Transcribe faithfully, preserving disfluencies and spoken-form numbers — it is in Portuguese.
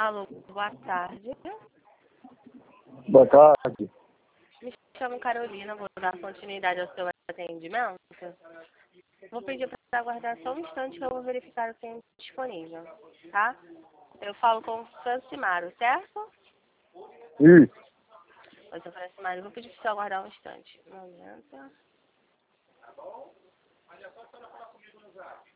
Alô, boa tarde. Boa tarde. Me chamo Carolina, vou dar continuidade ao seu atendimento. Vou pedir para aguardar só um instante que eu vou verificar o tempo disponível, tá? Eu falo com o Francimaro, certo? Isso. Oi, seu Francimaro, vou pedir para você aguardar um instante. Um momento.